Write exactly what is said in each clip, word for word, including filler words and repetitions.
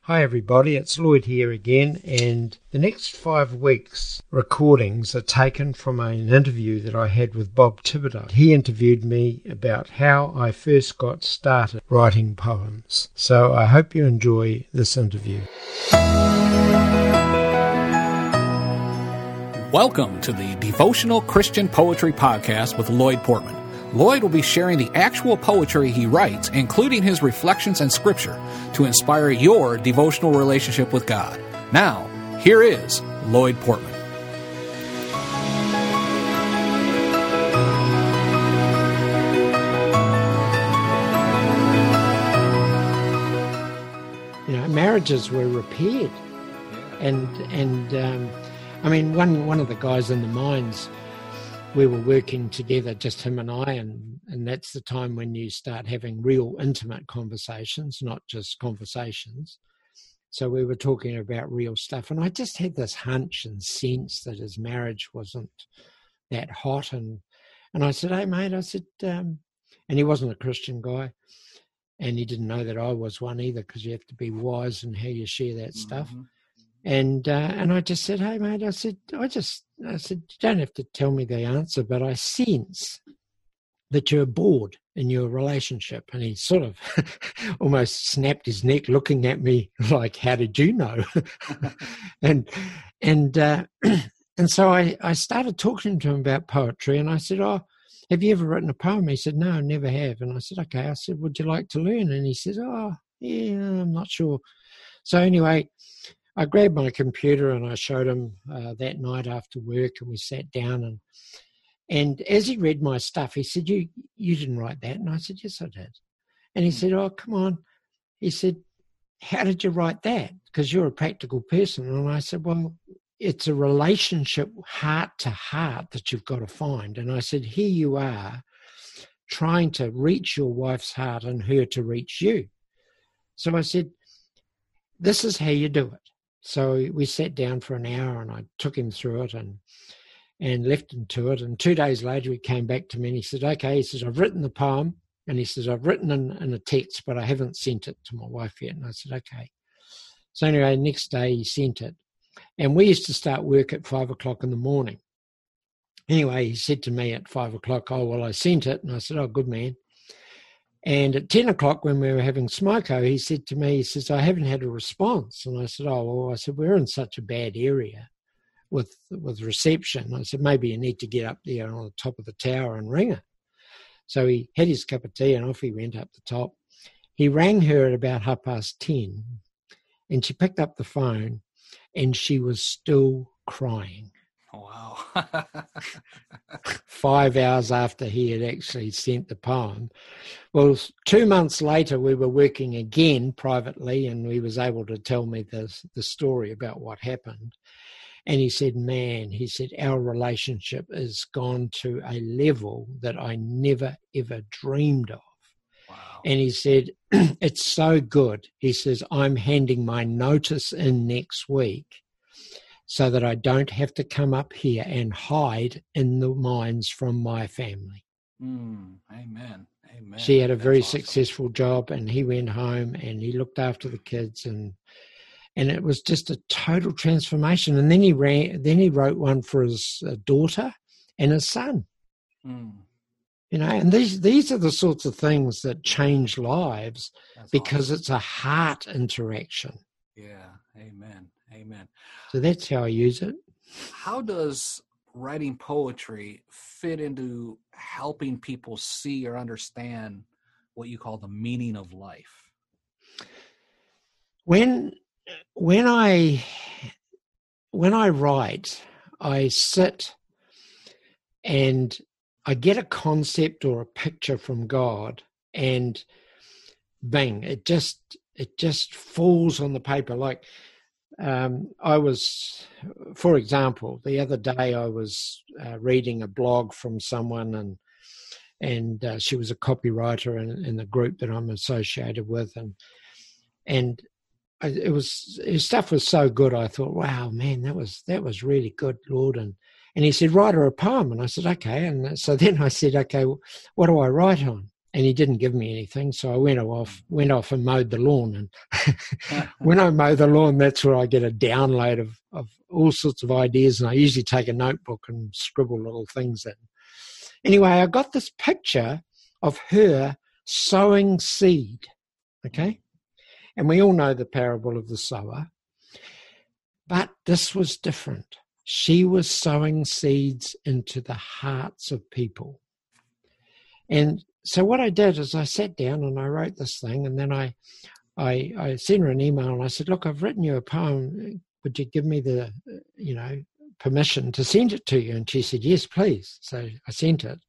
Hi everybody, it's Lloyd here again, and the next five weeks' recordings are taken from an interview that I had with Bob Thibodeau. He interviewed me about how I first got started writing poems. So I hope you enjoy this interview. Welcome to the Devotional Christian Poetry Podcast with Lloyd Portman. Lloyd will be sharing the actual poetry he writes, including his reflections and scripture, to inspire your devotional relationship with God. Now, here is Lloyd Portman. You know, marriages were repaired, and and um, I mean, one one of the guys in the mines, we were working together, just him and I, and, and that's the time when you start having real intimate conversations, not just conversations. So we were talking about real stuff, and I just had this hunch and sense that his marriage wasn't that hot. And and I said, hey, mate, I said, um, and he wasn't a Christian guy, and he didn't know that I was one either, because you have to be wise in how you share that mm-hmm. stuff. And uh, and I just said, hey, mate, I said, I just, I said, you don't have to tell me the answer, but I sense that you're bored in your relationship. And he sort of almost snapped his neck looking at me like, how did you know? and and uh, and so I, I started talking to him about poetry, and I said, oh, have you ever written a poem? He said, no, I never have. And I said, okay. I said, would you like to learn? And he said, oh, yeah, I'm not sure. So anyway, I grabbed my computer and I showed him uh, that night after work, and we sat down, and and as he read my stuff, he said, you you didn't write that? And I said, yes, I did. And he said, oh, come on. He said, how did you write that? Because you're a practical person. And I said, well, it's a relationship heart to heart that you've got to find. And I said, here you are trying to reach your wife's heart and her to reach you. So I said, this is how you do it. So we sat down for an hour, and I took him through it and and left him to it. And two days later, he came back to me and he said, okay, he says, I've written the poem. And he says, I've written in, in a text, but I haven't sent it to my wife yet. And I said, okay. So anyway, next day he sent it. And we used to start work at five o'clock in the morning. Anyway, he said to me at five o'clock, oh, well, I sent it. And I said, oh, good man. And at ten o'clock, when we were having smoko, he said to me, he says, I haven't had a response. And I said, oh, well, I said, we're in such a bad area with with reception. I said, maybe you need to get up there on the top of the tower and ring her. So he had his cup of tea and off he went up the top. He rang her at about half past ten, and she picked up the phone, and she was still crying. Wow. Five hours after he had actually sent the poem. Well, two months later, we were working again privately, and he was able to tell me the, the story about what happened. And he said, man, he said, our relationship has gone to a level that I never, ever dreamed of. Wow. And he said, it's so good. He says, I'm handing my notice in next week, so that I don't have to come up here and hide in the mines from my family. Mm, amen. Amen. She had a That's very awesome. successful job, and he went home and he looked after the kids, and and it was just a total transformation. And then he ran. Then he wrote one for his uh, daughter and his son. Mm. You know, and these these are the sorts of things that change lives. That's because awesome. It's a heart interaction. Yeah. Amen. Amen. So that's how I use it. How does writing poetry fit into helping people see or understand what you call the meaning of life? When when I when I write, I sit and I get a concept or a picture from God, and bang, it just it just falls on the paper. Like Um, I was, for example, the other day I was uh, reading a blog from someone, and and uh, she was a copywriter in, in the group that I'm associated with, and and I, it was his stuff was so good. I thought, wow, man, that was that was really good, Lord. And and he said, write her a poem, and I said, okay. And so then I said, okay, what do I write on? and he didn't give me anything. So I went off, went off and mowed the lawn. And when I mow the lawn, that's where I get a download of, of all sorts of ideas. And I usually take a notebook and scribble little things in. Anyway, I got this picture of her sowing seed, okay? And we all know the parable of the sower. But this was different. She was sowing seeds into the hearts of people. And so what I did is I sat down and I wrote this thing, and then I, I, I sent her an email and I said, look, I've written you a poem. Would you give me the, you know, permission to send it to you? And she said, yes, please. So I sent it.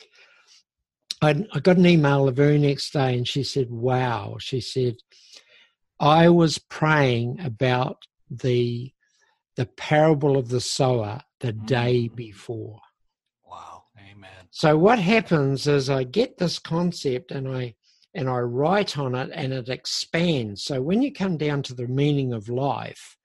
I, I got an email the very next day, and she said, wow. She said, I was praying about the the parable of the sower the day before. Wow. Amen. So what happens is I get this concept and I and I write on it, and it expands. So when you come down to the meaning of life,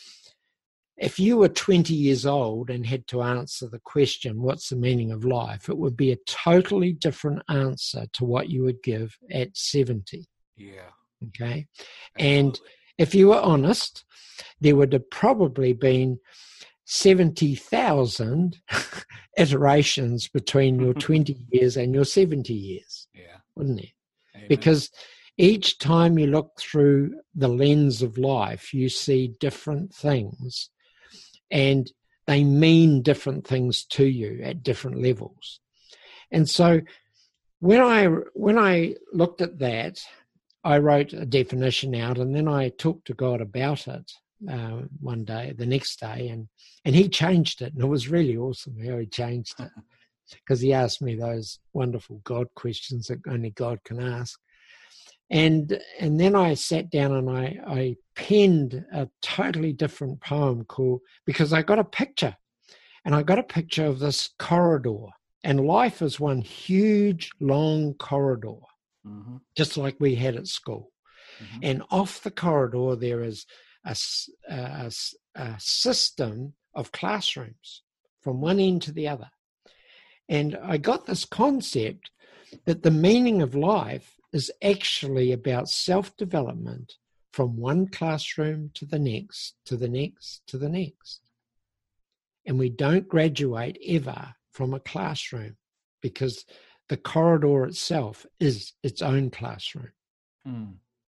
if you were twenty years old and had to answer the question, what's the meaning of life? It would be a totally different answer to what you would give at seventy. Yeah. Okay. Absolutely. And if you were honest, there would have probably been seventy thousand iterations between your twenty years and your seventy years. Yeah. Wouldn't it? Amen. Because each time you look through the lens of life, you see different things, and they mean different things to you at different levels. And so when I when I looked at that, I wrote a definition out, and then I talked to God about it uh, one day, the next day, and, and he changed it. And it was really awesome how he changed it, because he asked me those wonderful God questions that only God can ask. And and then I sat down and I, I penned a totally different poem called, because I got a picture, and I got a picture of this corridor, and life is one huge, long corridor. Mm-hmm. Just like we had at school. Mm-hmm. And off the corridor, there is a, a, a system of classrooms from one end to the other. And I got this concept that the meaning of life is actually about self-development from one classroom to the next, to the next, to the next. And we don't graduate ever from a classroom, because the corridor itself is its own classroom. Hmm.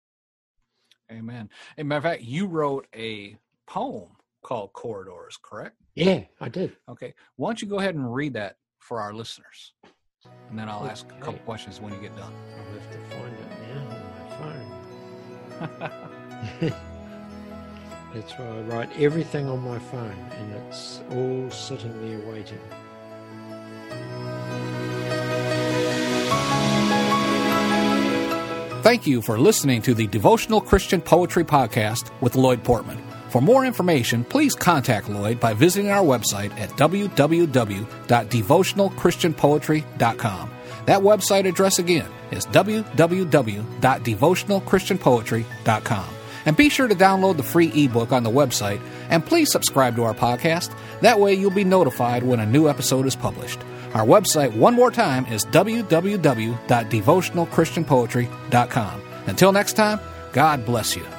Amen. As a matter of fact, you wrote a poem called Corridors, correct? Yeah, I did. Okay. Why don't you go ahead and read that for our listeners? And then I'll okay. ask a couple questions when you get done. I'll have to find it now on my phone. That's why I write everything on my phone, and it's all sitting there waiting. Thank you for listening to the Devotional Christian Poetry Podcast with Lloyd Portman. For more information, please contact Lloyd by visiting our website at w w w dot devotional christian poetry dot com. That website address again is w w w dot devotional christian poetry dot com. And be sure to download the free ebook on the website, and please subscribe to our podcast. That way you'll be notified when a new episode is published. Our website, one more time, is w w w dot devotional christian poetry dot com. Until next time, God bless you.